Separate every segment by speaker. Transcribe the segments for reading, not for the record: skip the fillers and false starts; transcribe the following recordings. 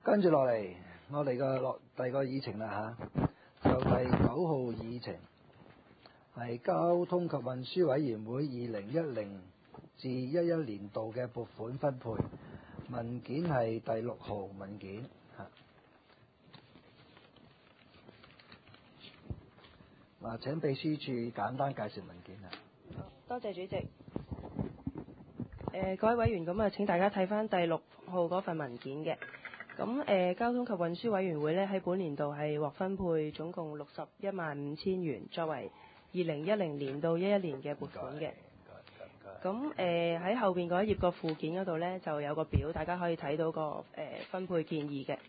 Speaker 1: 跟住落嚟，我哋第二個議程啦嚇，就第9號議程係交通及運輸委員會2010至11年度嘅撥款分配文件，係第6號文件嚇。請秘書處簡單介紹文件啊。
Speaker 2: 多謝主席。各位委員，咁請大家睇翻第6號嗰份文件嘅。咁交通及運輸委員會呢，喺本年度係獲分配總共615000元，作為2010年到11年嘅撥款嘅。咁喺後邊嗰一頁個附件嗰度呢，就有個表，大家可以睇到個分配建議嘅。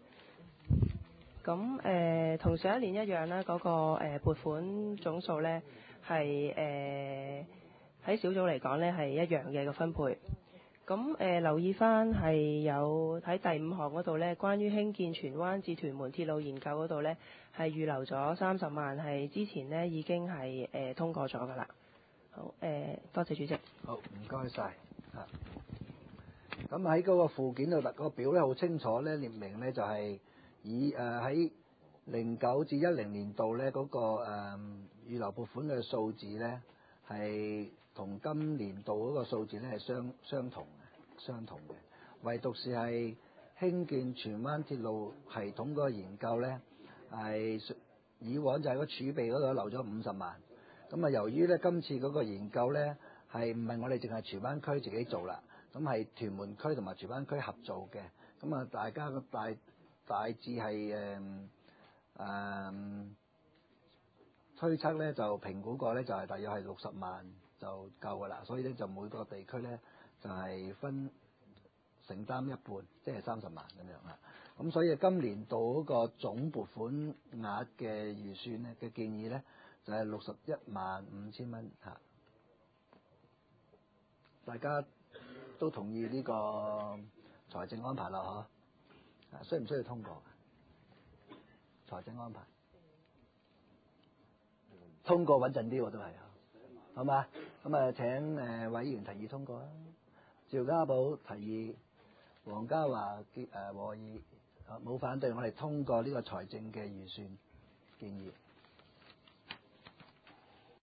Speaker 2: 咁同上一年一樣啦，嗰個撥款總數呢，係喺小組嚟講呢，係一樣嘅個分配。咁留意翻係有喺第5項嗰度呢，關於興建荃灣至屯門鐵路研究嗰度呢，係預留咗30萬，係之前呢已經係通過咗㗎啦。好，多謝主席。
Speaker 1: 好，唔該晒。咁喺嗰個附件度，個表咧好清楚咧列明咧，就係以喺09至10年度咧嗰個預留撥款嘅數字咧，係同今年度嗰個數字咧係相同嘅，唯獨是係興建荃灣鐵路系統嗰個研究咧，係以往就係個儲備嗰度留咗50萬。咁由於咧今次嗰個研究咧係唔係我哋淨係荃灣區自己做啦，咁係屯門區同埋荃灣區合做嘅，咁大家個大致係推測咧就評估過咧就係大約係60萬就夠噶啦，所以咧就每個地區咧就係分承擔一半，即係30萬咁樣啦。咁所以今年度嗰個總撥款額嘅預算咧嘅建議咧就係615000蚊嚇。大家都同意呢個財政安排啦，嗬？需唔需要通過財政安排？通過穩陣啲喎，都係，好嘛？咁請委員提議通過啦。趙家寶提議，黃家華和議，冇反對，我哋通過呢個財政嘅預算建議。